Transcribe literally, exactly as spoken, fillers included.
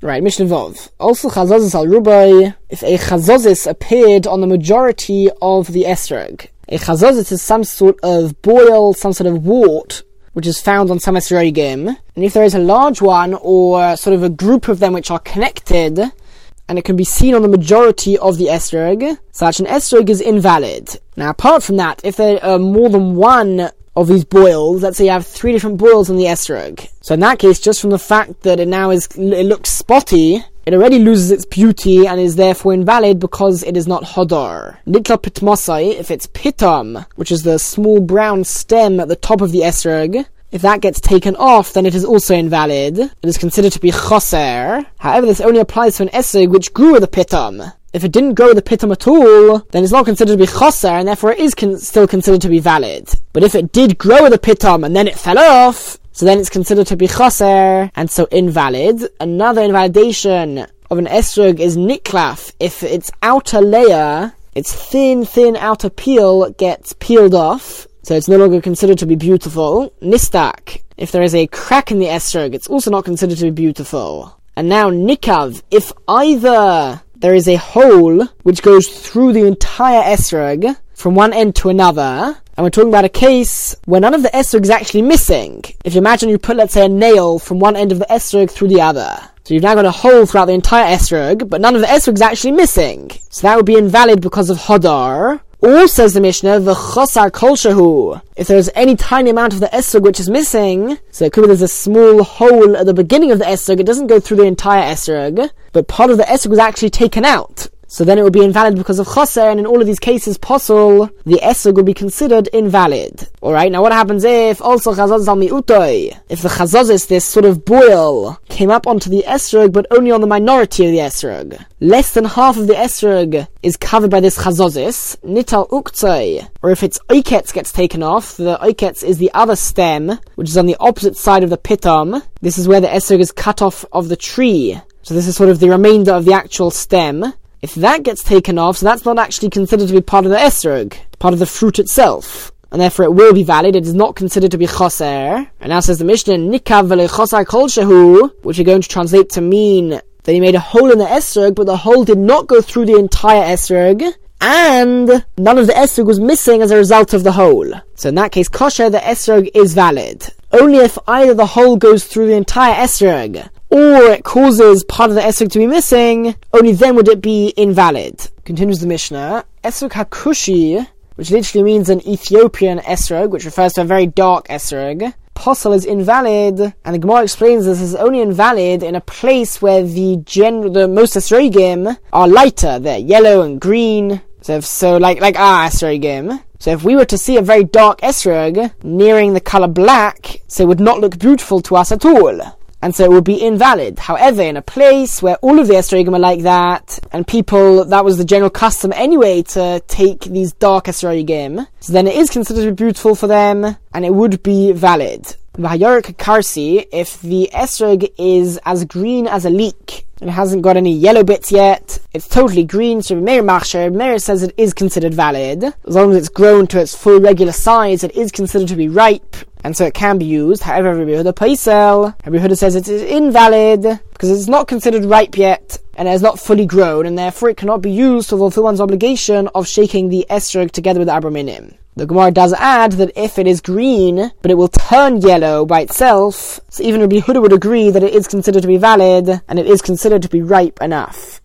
Right, Mishnah Vov. Also chazazis al rubai, if a chazazis appeared on the majority of the esrog. A chazazis is some sort of boil, some sort of wart, which is found on some esrogim. And if there is a large one, or sort of a group of them which are connected, and it can be seen on the majority of the esrog, such an esrog is invalid. Now, apart from that, if there are more than one of these boils, let's say you have three different boils in the esrog. So in that case, just from the fact that it now is, it looks spotty, it already loses its beauty and is therefore invalid because it is not hodar. Nitla pitmosai, if it's pitam, which is the small brown stem at the top of the esrog, if that gets taken off, then it is also invalid. It is considered to be choser. However, this only applies to an esrog which grew with a pitam. If it didn't grow with the pitam at all, then it's not considered to be choser, and therefore it is con- still considered to be valid. But if it did grow with a pitam and then it fell off, so then it's considered to be choser, and so invalid. Another invalidation of an esrog is niklaf. If its outer layer, its thin, thin outer peel gets peeled off, so it's no longer considered to be beautiful. Nistak. If there is a crack in the esrog, it's also not considered to be beautiful. And now nikav. If either there is a hole which goes through the entire esrog from one end to another, and we're talking about a case where none of the esrog is actually missing. If you imagine you put, let's say, a nail from one end of the esrog through the other. So you've now got a hole throughout the entire esrog, but none of the esrog is actually missing. So that would be invalid because of hodar. Or, says the Mishnah, the chosar kol shehu. If there's any tiny amount of the esrog which is missing, so it could be there's a small hole at the beginning of the esrog, it doesn't go through the entire esrog, but part of the esrog was actually taken out. So then it would be invalid because of choser, and in all of these cases, posel, the esrog would be considered invalid. Alright, now what happens if also chazazis al mi'utoi? If the chazazis, this sort of boil, came up onto the esrog, but only on the minority of the esrog. Less than half of the esrog is covered by this chazazis, nital uktzoi. Or if its oiketz gets taken off, the oiketz is the other stem, which is on the opposite side of the pitam. This is where the esrog is cut off of the tree. So this is sort of the remainder of the actual stem. If that gets taken off, so that's not actually considered to be part of the esrog, part of the fruit itself, and therefore it will be valid. It is not considered to be choser. And now says the Mishnah, nikav v'le choser kol shehu, which we're going to translate to mean that he made a hole in the esrog, but the hole did not go through the entire esrog, and none of the esrog was missing as a result of the hole. So in that case, kosher, the esrog is valid. Only if either the hole goes through the entire esrog, or it causes part of the esrog to be missing, only then would it be invalid. Continues the Mishnah, esrog hakushi, which literally means an Ethiopian esrog, which refers to a very dark esrog. Posel is invalid, and the Gemara explains this is only invalid in a place where the gen- the most esrogim are lighter. They're yellow and green, so, if, so like, like our esrogim. So if we were to see a very dark esrog nearing the color black, so it would not look beautiful to us at all. And so it would be invalid. However, in a place where all of the esrogim are like that, and people, that was the general custom anyway, to take these dark esrogim, so then it is considered to be beautiful for them, and it would be valid. V'hayorik karsi, if the esrog is as green as a leek, and it hasn't got any yellow bits yet, it's totally green, so Meir Machsher, Meir says it is considered valid. As long as it's grown to its full regular size, it is considered to be ripe, and so it can be used. However, Rabbi Yehuda Paisel, Rabbi Yehuda says it is invalid, because it's not considered ripe yet, and it is not fully grown, and therefore it cannot be used to fulfill one's obligation of shaking the esrog together with the abraminim. The Gemara does add that if it is green, but it will turn yellow by itself, so even Rabbi Yehuda would agree that it is considered to be valid, and it is considered to be ripe enough.